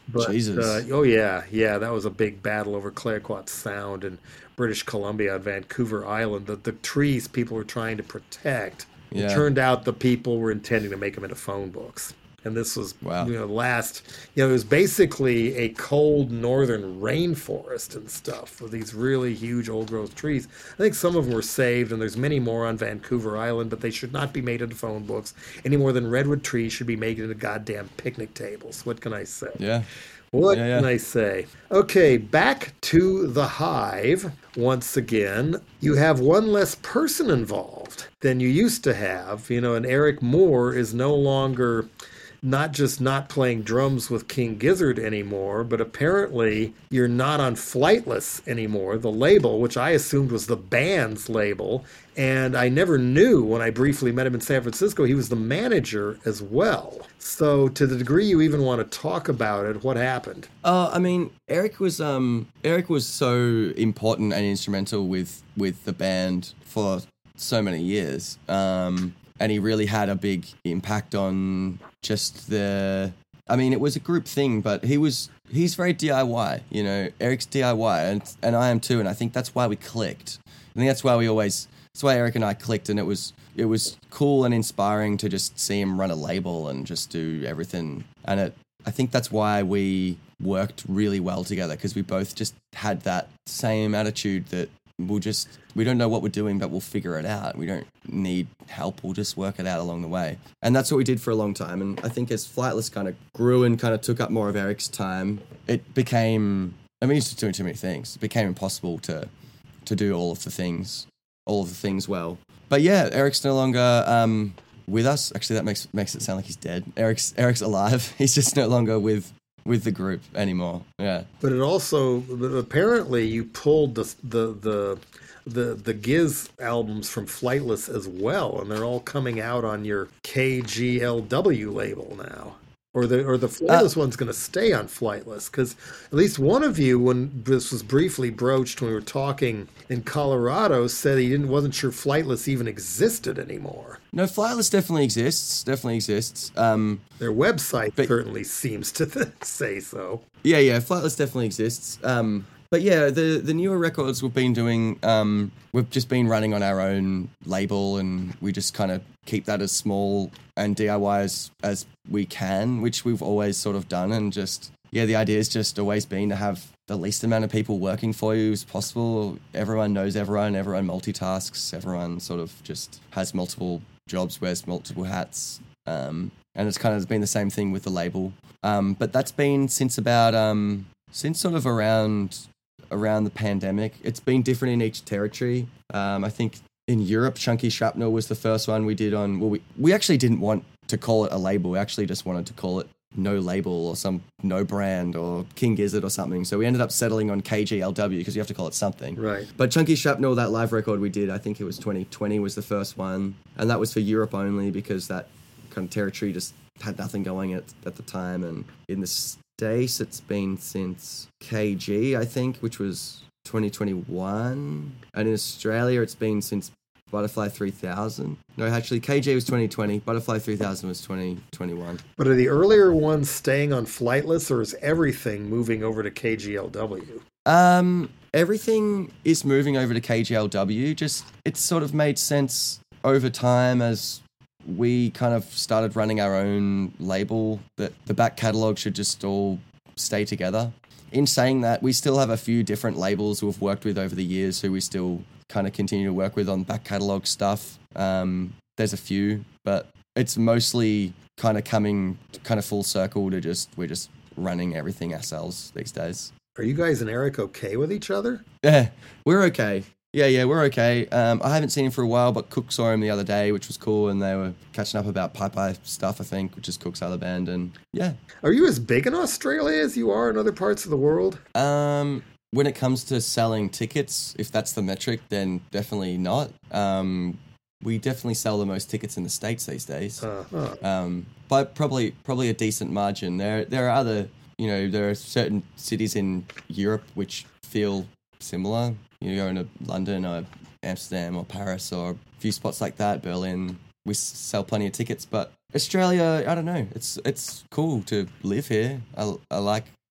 But uh, Jesus. oh yeah, yeah, that was a big battle over Clayoquot Sound in British Columbia on Vancouver Island. The the trees people were trying to protect. It Yeah. turned out the people were intending to make them into phone books. And this was, Wow. you know, last, you know, it was basically a cold northern rainforest and stuff with these really huge old growth trees. I think some of them were saved, and there's many more on Vancouver Island, but they should not be made into phone books any more than redwood trees should be made into goddamn picnic tables. What can I say? Yeah. What Yeah, can yeah. I say? Okay, back to the hive once again. You have one less person involved than you used to have. You know, and Eric Moore is no longer not just not playing drums with King Gizzard anymore, but apparently you're not on Flightless anymore, the label, which I assumed was the band's label. And I never knew when I briefly met him in San Francisco, he was the manager as well. So to the degree you even want to talk about it, what happened? Uh, I mean, Eric was um Eric was so important and instrumental with with the band for so many years. Um, and he really had a big impact on just the. I mean, it was a group thing, but he was he's very D I Y. You know, Eric's D I Y, and and I am too. And I think that's why we clicked. I think that's why we always. That's why Eric and I clicked, and it was it was cool and inspiring to just see him run a label and just do everything. And it, I think that's why we worked really well together, because we both just had that same attitude that we'll just we don't know what we're doing, but we'll figure it out. We don't need help. We'll just work it out along the way. And that's what we did for a long time. And I think as Flightless kind of grew and kind of took up more of Eric's time, it became. I mean, he's just doing too many things. It became impossible to to do all of the things. all of the things well. But yeah, Eric's no longer um, with us. Actually, that makes makes it sound like he's dead. Eric's Eric's alive. He's just no longer with with the group anymore. Yeah. But it also, but apparently you pulled the the the the the Giz albums from Flightless as well, and they're all coming out on your K G L W label now. Or the or the Flightless uh, one's going to stay on Flightless, because at least one of you, when this was briefly broached when we were talking in Colorado, said he didn't wasn't sure Flightless even existed anymore. No, Flightless definitely exists. Definitely exists. Um, Their website but, certainly seems to th- say so. Yeah, yeah, Flightless definitely exists. Um, but yeah, the the newer records we've been doing, um, we've just been running on our own label, and we just kind of keep that as small and D I Y as, as we can, which we've always sort of done. And just, yeah, the idea has just always been to have the least amount of people working for you as possible. Everyone knows everyone, everyone multitasks, everyone sort of just has multiple jobs, wears multiple hats. Um, and it's kind of been the same thing with the label. Um, but that's been since about, um, since sort of around, around the pandemic. It's been different in each territory. Um, I think in Europe, Chunky Shrapnel was the first one we did on, well, we, we actually didn't want to call it a label. We actually just wanted to call it No Label or some No Brand or King Gizzard or something. So we ended up settling on K G L W because you have to call it something. Right. But Chunky Shrapnel, that live record we did, I think it was twenty twenty was the first one. And that was for Europe only because that kind of territory just had nothing going at, at the time. And in the States, it's been since K G, I think, which was twenty twenty-one. And in Australia, it's been since Butterfly three thousand. No, actually, K G was twenty twenty. Butterfly three thousand was twenty twenty-one. But are the earlier ones staying on Flightless, or is everything moving over to K G L W? Um, everything is moving over to K G L W. Just, it's sort of made sense over time as we kind of started running our own label, that the back catalogue should just all stay together. In saying that, we still have a few different labels we've worked with over the years who we still kind of continue to work with on back catalogue stuff. Um, there's a few, but it's mostly kind of coming kind of full circle to just, we're just running everything ourselves these days. Are you guys and Eric okay with each other? Yeah, we're okay. Yeah, yeah, we're okay. Um, I haven't seen him for a while, but Cook saw him the other day, which was cool, and they were catching up about Pi Pi stuff, I think, which is Cook's other band, and yeah. Are you as big in Australia as you are in other parts of the world? Um, when it comes to selling tickets, if that's the metric, then definitely not. Um, we definitely sell the most tickets in the States these days, Uh-huh. um, by probably probably a decent margin. There there are other, you know, there are certain cities in Europe which feel similar. You go into London or Amsterdam or Paris or a few spots like that, Berlin, we sell plenty of tickets. But Australia, I don't know. It's it's cool to live here. I, I like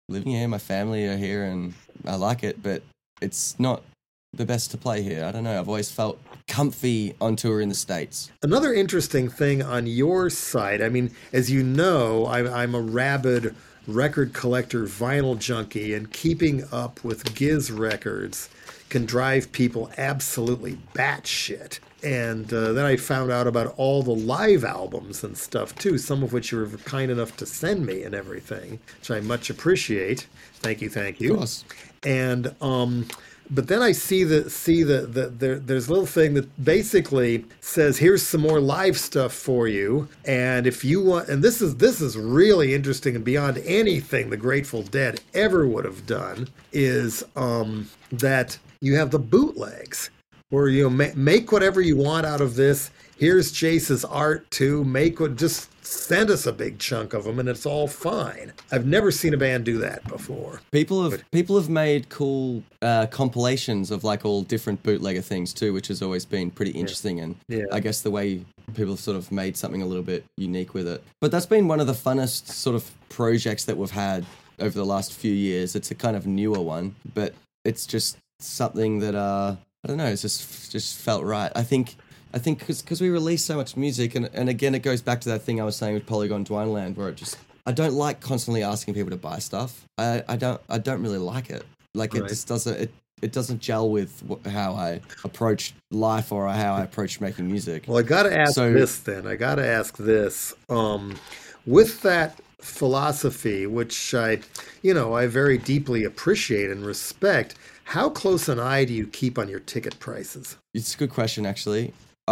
living here. My family are here, and I like it, but it's not the best to play here. I don't know. I've always felt comfy on tour in the States. Another interesting thing on your site, I mean, as you know, I, I'm a rabid record collector, vinyl junkie, and keeping up with Giz Records can drive people absolutely batshit. And uh, then I found out about all the live albums and stuff too, some of which you were kind enough to send me and everything, which I much appreciate. Thank you, thank you. Of course. And um, but then I see the see the, the there, there's a little thing that basically says, here's some more live stuff for you, and if you want, and this is this is really interesting and beyond anything the Grateful Dead ever would have done, is um, that you have the bootlegs, where you know, ma- make whatever you want out of this. Here's Jace's art too. Make what, just send us a big chunk of them, and it's all fine. I've never seen a band do that before. People have But- people have made cool uh, compilations of like all different bootlegger things too, which has always been pretty interesting. And Yeah. I guess the way people have sort of made something a little bit unique with it. But that's been one of the funnest sort of projects that we've had over the last few years. It's a kind of newer one, but it's just something that uh, I don't know. It's just just felt right. I think. I think because we release so much music, and, and again, it goes back to that thing I was saying with Polygon Dwineland, where it just, I don't like constantly asking people to buy stuff. I, I don't I don't really like it. Like, it Right. just doesn't, it, it doesn't gel with wh- how I approach life or how I approach making music. Well, I got to ask So- this then. I got to ask this. Um, with that philosophy, which I, you know, I very deeply appreciate and respect, how close an eye do you keep on your ticket prices? It's a good question, actually.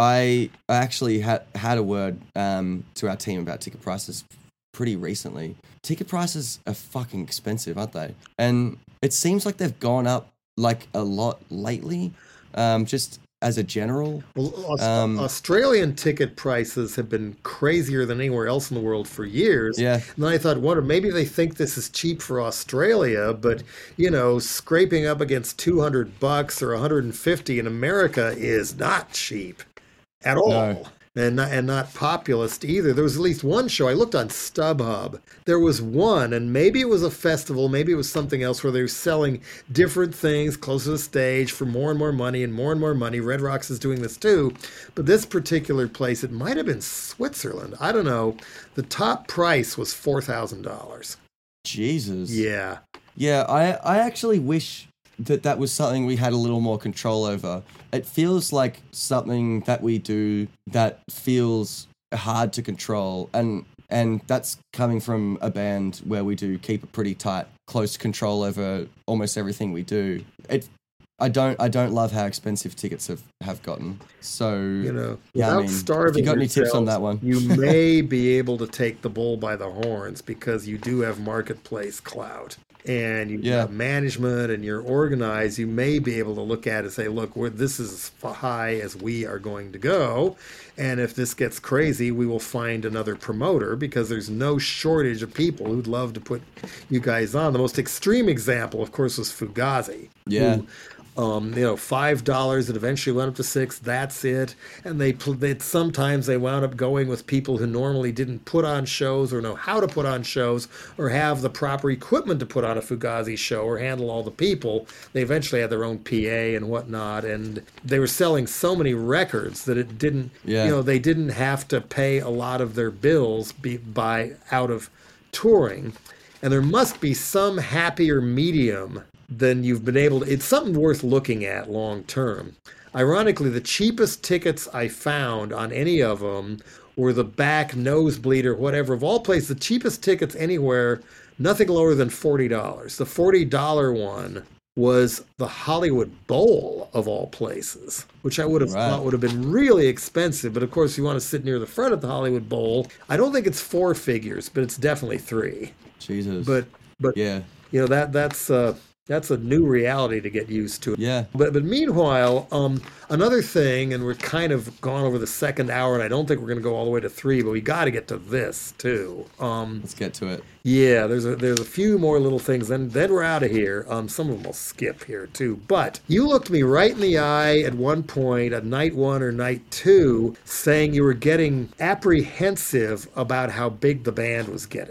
I I actually had had a word um, to our team about ticket prices pretty recently. Ticket prices are fucking expensive, aren't they? And it seems like they've gone up like a lot lately, um, just as a general. Well, Aus- Um, Australian ticket prices have been crazier than anywhere else in the world for years. Yeah. And then I thought, what? Maybe they think this is cheap for Australia, but you know, scraping up against two hundred bucks or one hundred fifty in America is not cheap at all. No. And not, and not populist either. There was at least one show. I looked on StubHub. There was one, and maybe it was a festival, maybe it was something else where they were selling different things close to the stage for more and more money and more and more money. Red Rocks is doing this too. But this particular place, it might have been Switzerland. I don't know. The top price was four thousand dollars. Jesus. Yeah. Yeah, I, I actually wish that that was something we had a little more control over. It feels like something that we do that feels hard to control, and and that's coming from a band where we do keep a pretty tight, close control over almost everything we do. It, I don't I don't love how expensive tickets have, have gotten. So You know, yeah, I without mean, starving if you got any tips on yourselves, that one? you may be able to take the bull by the horns because you do have marketplace clout. And you've Yeah. got management and you're organized, you may be able to look at it and say, look, we're, this is as high as we are going to go. And if this gets crazy, we will find another promoter because there's no shortage of people who'd love to put you guys on. The most extreme example, of course, was Fugazi. Yeah. Who, um, you know, five dollars. It eventually went up to six. That's it. And they, pl- they sometimes they wound up going with people who normally didn't put on shows or know how to put on shows or have the proper equipment to put on a Fugazi show or handle all the people. They eventually had their own P A and whatnot, and they were selling so many records that it didn't. Yeah. You know, they didn't have to pay a lot of their bills be, by out of touring. And there must be some happier medium than you've been able to. It's something worth looking at long term. Ironically, the cheapest tickets I found on any of them were the back nosebleed or whatever. Of all places, the cheapest tickets anywhere, nothing lower than forty dollars. The forty dollars one was the Hollywood Bowl of all places, which I would have Right. thought would have been really expensive. But of course, you want to sit near the front of the Hollywood Bowl. I don't think it's four figures, but it's definitely three. Jesus. But but yeah. you know that that's uh, that's a new reality to get used to. Yeah. But but meanwhile, um, another thing, and we're kind of gone over the second hour, and I don't think we're going to go all the way to three, but we got to get to this too. Um, Let's get to it. yeah, there's a there's a few more little things, then then we're out of here. Um, some of them will skip here too. But you looked me right in the eye at one point, at night one or night two, saying you were getting apprehensive about how big the band was getting.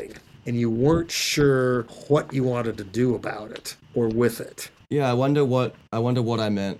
and you weren't sure what you wanted to do about it or with it. Yeah, I wonder what I wonder what I meant.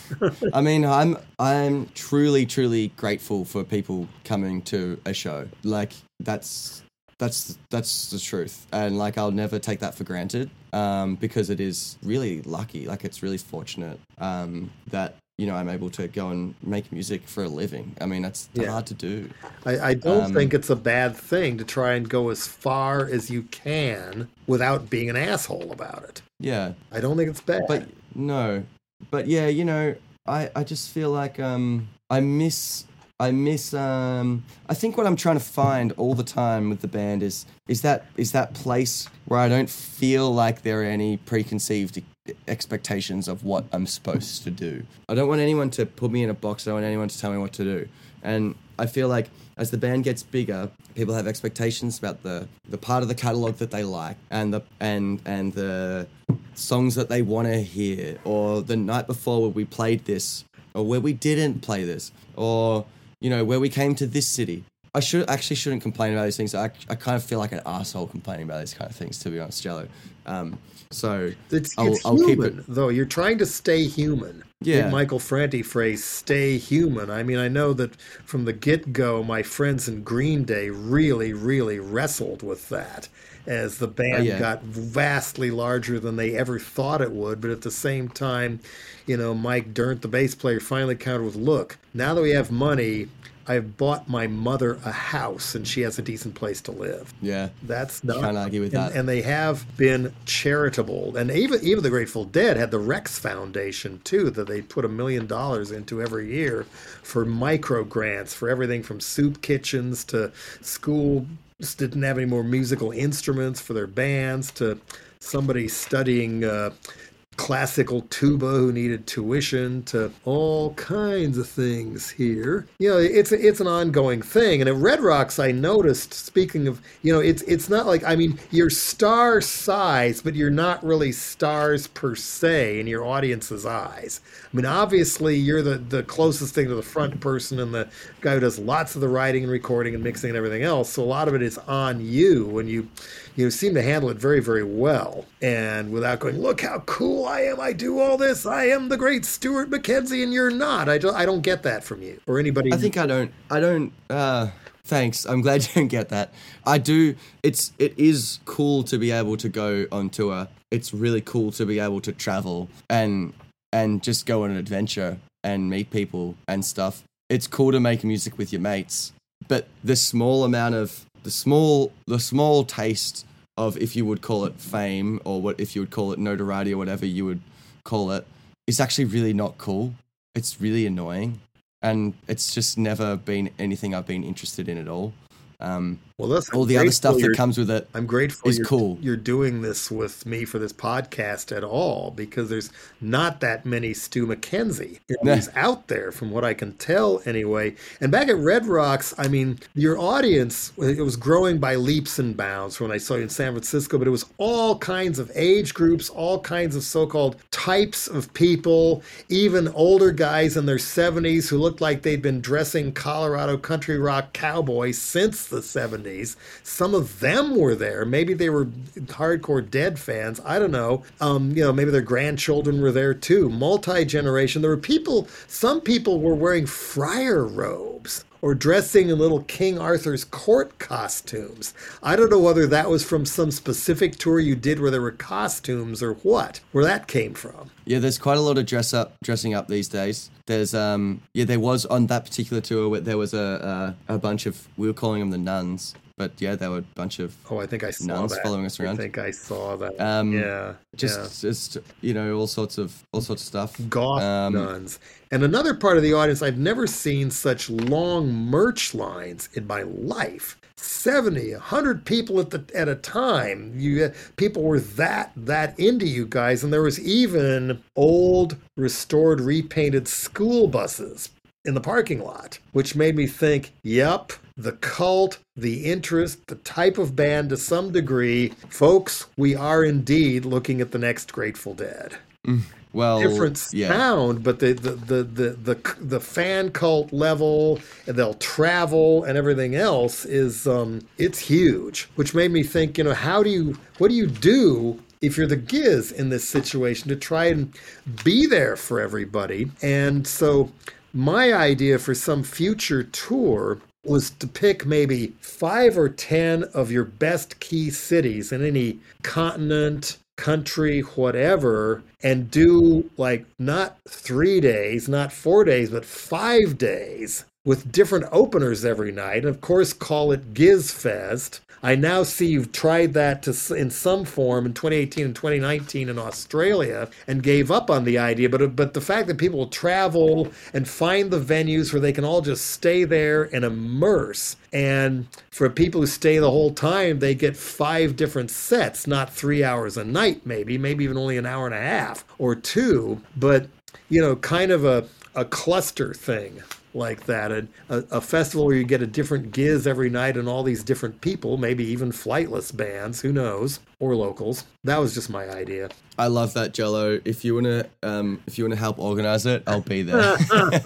I mean, I'm I'm truly truly grateful for people coming to a show. Like that's that's that's the truth, and like I'll never take that for granted, um, because it is really lucky. Like it's really fortunate um, that you know I'm able to go and make music for a living. I mean, that's Yeah. hard to do. I, I don't Um, think it's a bad thing to try and go as far as you can without being an asshole about it. Yeah, I don't think it's bad. but no, but yeah, you know, I, I just feel like um I miss I miss um I think what I'm trying to find all the time with the band is is that is that place where I don't feel like there are any preconceived expectations of what I'm supposed to do. I don't want anyone to put me in a box. I don't want anyone to tell me what to do. And I feel like as the band gets bigger, people have expectations about the, the part of the catalog that they like and the and and the songs that they want to hear, or the night before where we played this, or where we didn't play this, or you know where we came to this city. I should actually shouldn't complain about these things. I, I kind of feel like an asshole complaining about these kind of things, to be honest, Jello. Um, so it's, I'll, it's I'll human, keep it. though. You're trying to stay human. Yeah. The Michael Franti phrase, stay human. I mean, I know that from the get-go, my friends in Green Day really, really wrestled with that as the band Oh, yeah. got vastly larger than they ever thought it would. But at the same time, you know, Mike Dirnt, the bass player, finally countered with, look, now that we have money, I've bought my mother a house and she has a decent place to live. Yeah. That's not. Can't argue with and, that. And they have been charitable. And even even the Grateful Dead had the Rex Foundation too, that they put a million dollars into every year for micro grants for everything from soup kitchens to school didn't have any more musical instruments for their bands to somebody studying uh, classical tuba who needed tuition to all kinds of things here. You know, it's it's an ongoing thing. And at Red Rocks, I noticed, speaking of, you know, it's it's not like, I mean, you're star size, but you're not really stars per se in your audience's eyes. I mean, obviously, you're the, the closest thing to the front person and the guy who does lots of the writing and recording and mixing and everything else. So a lot of it is on you, when you you seem to handle it very, very well. And without going, look how cool I am, I do all this, I am the great Stuart McKenzie, and you're not. I don't, I don't get that from you or anybody. I think I don't. I don't. Uh, thanks. I'm glad you don't get that. I do. It's. It is cool to be able to go on tour. It's really cool to be able to travel and and just go on an adventure and meet people and stuff. It's cool to make music with your mates, but the small amount of the small the small taste of, if you would call it fame, or what if you would call it notoriety, or whatever you would call it, is actually really not cool. It's really annoying, and it's just never been anything I've been interested in at all. Um, well, listen, all I'm the other grateful stuff that you're- comes with it I'm grateful is you're, cool. you're doing this with me for this podcast at all, because there's not that many Stu McKenzie interviews out there, from what I can tell anyway. And back at Red Rocks, I mean, your audience, it was growing by leaps and bounds when I saw you in San Francisco, but it was all kinds of age groups, all kinds of so-called types of people, even older guys in their seventies who looked like they'd been dressing Colorado country rock cowboys since the seventies. Some of them were there. Maybe they were hardcore Dead fans. I don't know. Um, you know, maybe their grandchildren were there too. Multi-generation. There were people, some people were wearing friar robes or dressing in little King Arthur's court costumes. I don't know whether that was from some specific tour you did where there were costumes or what, where that came from. Yeah, there's quite a lot of dress up, dressing up these days. There's, um, yeah, there was on that particular tour where there was a a, a bunch of, we were calling them the nuns, but yeah, there were a bunch of Oh, I think I saw nuns that. following us around. I think I saw that. Um, yeah, just, yeah. just you know, all sorts of, all sorts of stuff. Goth Um, nuns. And another part of the audience, I've never seen such long merch lines in my life. seventy, one hundred people at the at a time. You people were that that into you guys, and there was even old, restored, repainted school buses in the parking lot, which made me think, yep, the cult, the interest, the type of band to some degree. Folks, we are indeed looking at the next Grateful Dead. well, different yeah. sound, but the the, the the the the fan cult level, and they'll travel and everything else is um it's huge. Which made me think, you know, how do you what do you do if you're the Giz in this situation to try and be there for everybody? And so my idea for some future tour was to pick maybe five or ten of your best key cities in any continent, country, whatever, and do like not three days, not four days, but five days with different openers every night. And of course, call it Giz Fest. I now see you've tried that to, in some form in twenty eighteen and twenty nineteen in Australia and gave up on the idea. But but the fact that people will travel and find the venues where they can all just stay there and immerse. And for people who stay the whole time, they get five different sets, not three hours a night, maybe, maybe even only an hour and a half or two. But, you know, kind of a, a cluster thing like that, a, a, a festival where you get a different Giz every night and all these different people, maybe even flightless bands, who knows, or locals. That was just my idea. I love that, Jello. If you wanna, um, if you wanna help organize it, I'll be there.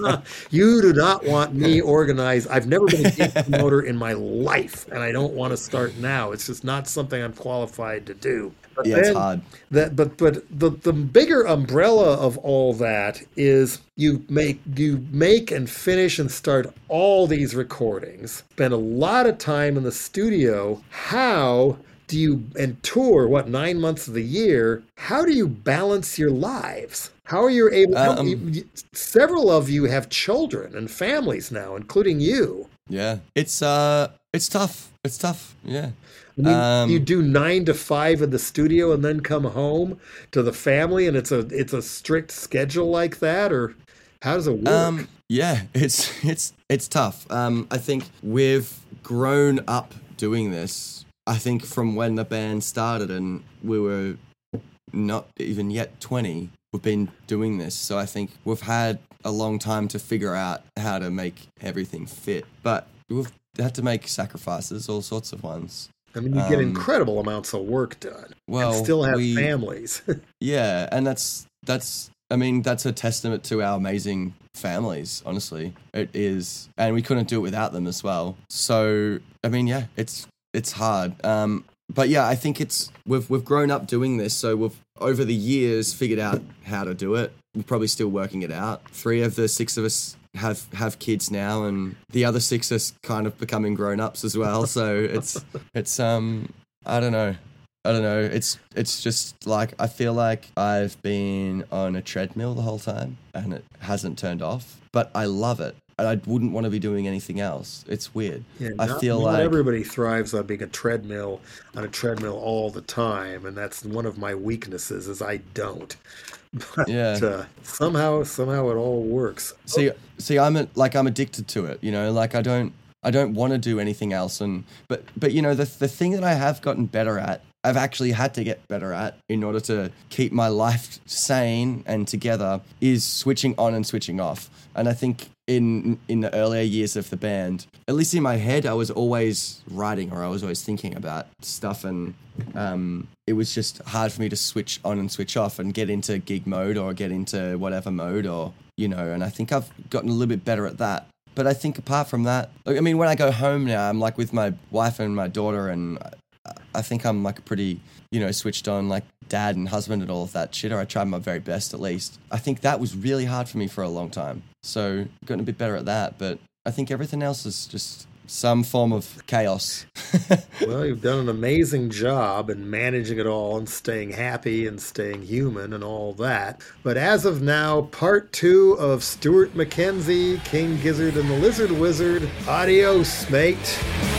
You do not want me organized. I've never been a gig promoter in my life, and I don't want to start now. It's just not something I'm qualified to do. But yeah, it's hard. That, but but the the bigger umbrella of all that is you make you make and finish and start all these recordings. Spend a lot of time in the studio. How do you and tour what nine months of the year? How do you balance your lives? How are you able? Um, you, several of you have children and families now, including you. Yeah, it's uh, it's tough. It's tough. Yeah. I mean, um, you do nine to five in the studio and then come home to the family, and it's a it's a strict schedule like that, or how does it work? Um, yeah, it's it's it's tough. Um, I think we've grown up doing this. I think from when the band started and we were not even yet twenty, we've been doing this. So I think we've had a long time to figure out how to make everything fit. But we've had to make sacrifices, all sorts of ones. I mean, you get um, incredible amounts of work done. Well, and still have we, families. Yeah, and that's that's. I mean, that's a testament to our amazing families. Honestly, it is, and we couldn't do it without them as well. So, I mean, yeah, it's it's hard. Um, but yeah, I think it's we've we've grown up doing this, so we've over the years figured out how to do it. We're probably still working it out. Three of the six of us have have kids now, and the other six are kind of becoming grown-ups as well. So it's it's um I don't know. I don't know. It's it's just like I feel like I've been on a treadmill the whole time and it hasn't turned off, but I love it. And I wouldn't want to be doing anything else. It's weird. Yeah, I not, feel not like everybody thrives on being a treadmill on a treadmill all the time, and that's one of my weaknesses is I don't. But yeah. uh, somehow somehow it all works. See see I'm a, like I'm addicted to it, you know, like I don't I don't want to do anything else, and but but you know the the thing that I have gotten better at, I've actually had to get better at in order to keep my life sane and together, is switching on and switching off. And I think in in the earlier years of the band, at least in my head, I was always writing or I was always thinking about stuff, and um, it was just hard for me to switch on and switch off and get into gig mode or get into whatever mode, or, you know, and I think I've gotten a little bit better at that. But I think apart from that, I mean, when I go home now, I'm like with my wife and my daughter, and I think I'm like a pretty, you know, switched on like dad and husband and all of that shit, or I try my very best at least. I think that was really hard for me for a long time. So gotten a bit better at that, but I think everything else is just some form of chaos. Well, you've done an amazing job in managing it all and staying happy and staying human and all that. But as of now, part two of Stuart McKenzie, King Gizzard and the Lizard Wizard. Adios, mate.